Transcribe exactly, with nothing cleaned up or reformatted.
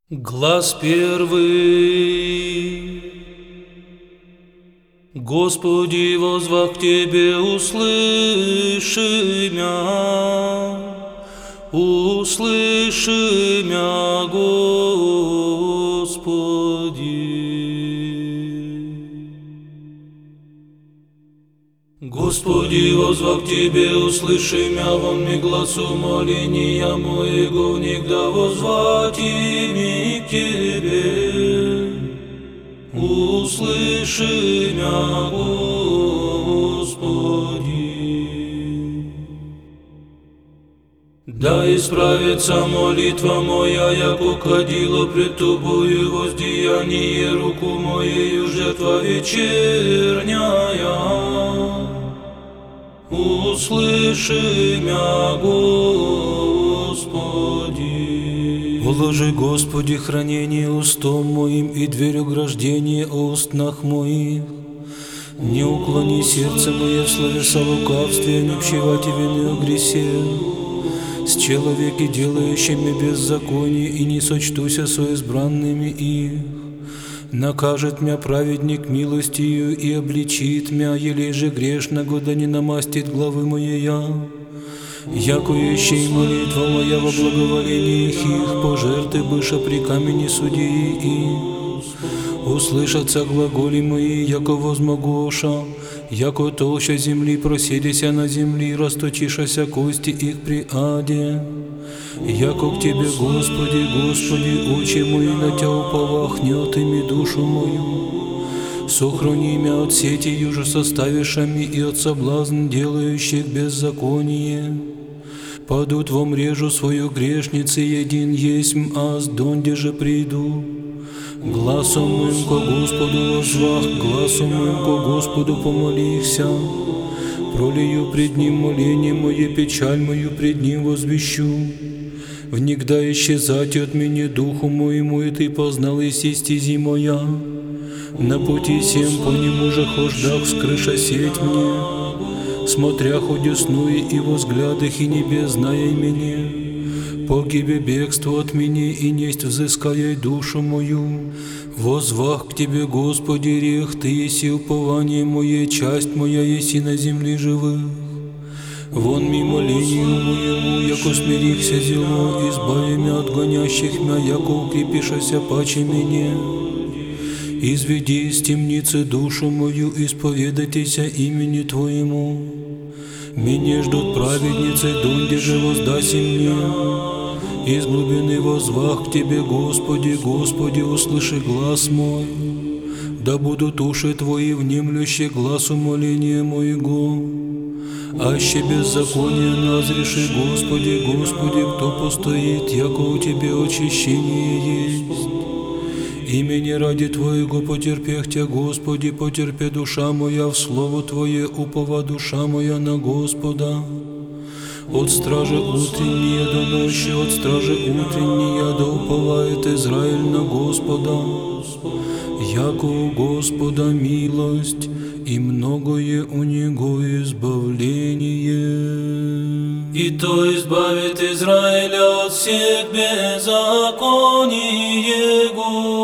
Глас первый. Господи, возвах к Тебе, услыши мя, услыши мя, Господи. Господи, возвах к Тебе, услыши мя, вон ми гласу моления моего, внегда возвать ими к Тебе. Услыши мя, Господи. Да исправится молитва моя, яко кадило пред Тобою, воздеяние руку моею, жертва вечерняя. Услыши мя, Господи. Положи, Господи, хранение устом моим и дверь ограждения о устнах моих. Не уклони сердце мое в словеса лукавстве, не пщевати вины о гресе. С человеки, делающими беззаконие, и не сочтуся со избранными их. Накажет мя праведник милостью и обличит мя, елей же грешного, да не намастит главы моея. Яко ещей молитва моя во благоволениях их, пожертвы быша при камени судьи их. Услышатся глаголи мои, яко возмогоша, яко толща земли проседися на земли, расточишася кости их при аде. Яко к Тебе, Господи, Господи, очи мои на Тя уповахнет ими душу мою. Сохрани мя от сети юже составишами и от соблазн делающих беззаконие. Падут во мрежу свою грешницы, един есмь аз, донде же приду. Гласом моим ко Господу возвах, гласом моим ко Господу помолихся. Пролию пред Ним моление мое, печаль мою пред Ним возвещу. Внегда исчезать от меня духу моему, и Ты познал и стези моя. На пути всем по нему же хождах скрыша сеть мне. Смотря ходесную и во взглядах и небес зная меня. Погибе бегство от меня и несть взыская душу мою. Возвах к Тебе, Господи, рех Ты еси упование мое, часть моя еси на земле живых. Вон ми молению моему, яко смирихся зело, избави мя от гонящих мя, яко укрепишася паче меня. Изведи из темницы душу мою, исповедайтеся имени Твоему. Меня ждут праведницы, донде же воздаси мне. Из глубины возвах к Тебе, Господи, Господи, услыши глас мой. Да будут уши Твои внемлющие гласу моления моего. Аще беззаконие назреши, Господи, Господи, кто постоит, яко у Тебе очищение есть. Имени ради Твоего потерпех Тя, Господи, потерпе душа моя, в слово Твое упова душа моя на Господа. От стражи утренние до ночи, от стражи утренние да уповает Израиль на Господа. Яко у Господа милость, и многое у Него избавление. И то избавит Израиля от всех беззаконий Его.